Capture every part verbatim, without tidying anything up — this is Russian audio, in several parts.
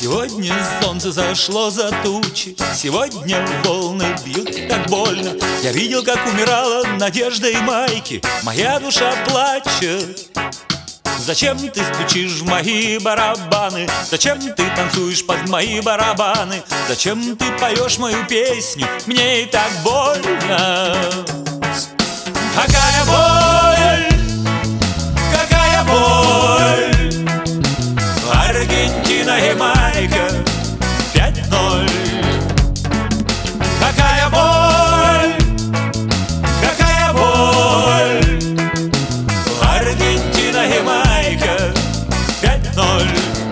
Сегодня солнце зашло за тучи, сегодня волны бьют так больно. Я видел, как умирала надежда и майки, моя душа плачет. Зачем ты стучишь в мои барабаны? Зачем ты танцуешь под мои барабаны? Зачем ты поешь мою песню? Мне и так больно. Какая боль, какая боль. Аргентина, Ямайка, пять ноль. Какая боль, какая боль. Аргентина, Ямайка, пять ноль.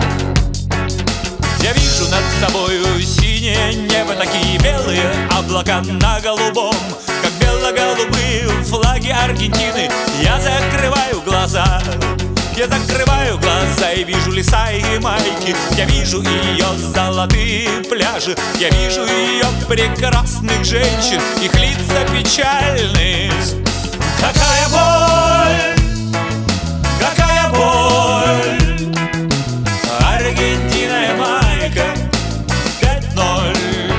Я вижу над собою синее небо, такие белые облака на голубом, как бело-голубые флаги Аргентины. Я закрываю глаза, я закрываю глаза и вижу леса и Ямайки. Я вижу ее золотые пляжи, я вижу ее прекрасных женщин, их лица печальные. Какая боль, какая боль. Аргентина, Ямайка, пять ноль.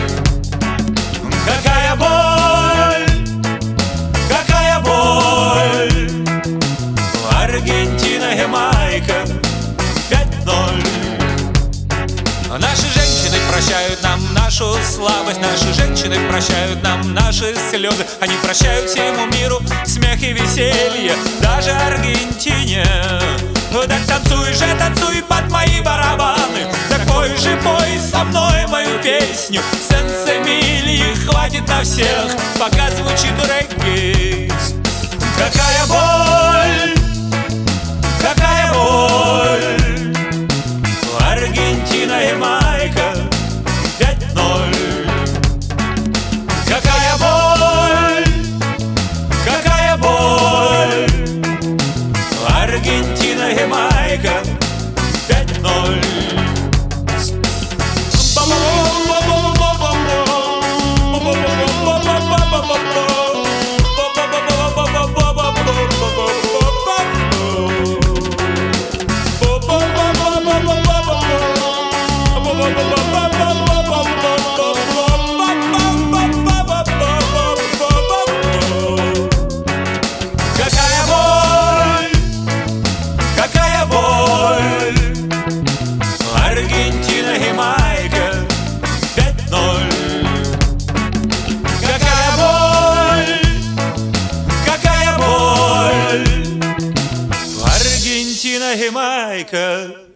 Какая боль, какая боль. Аргентина, Ямайка, пять ноль. Наши женщины прощают нам нашу слабость, наши женщины прощают нам наши слезы. Они прощают всему миру смех и веселье, даже Аргентине. Так танцуй же, танцуй под мои барабаны, так пой же, пой со мной мою песню. Сенс-Эмилии хватит на всех, пока звучит регги. Какая боль, какая боль. Аргентина, Ямайка, пять ноль. Какая боль, какая боль. Аргентина, Ямайка, пять ноль. Какая боль, какая боль. Аргентина, Ямайка, пять ноль. Какая боль, какая боль. Аргентина, Ямайка,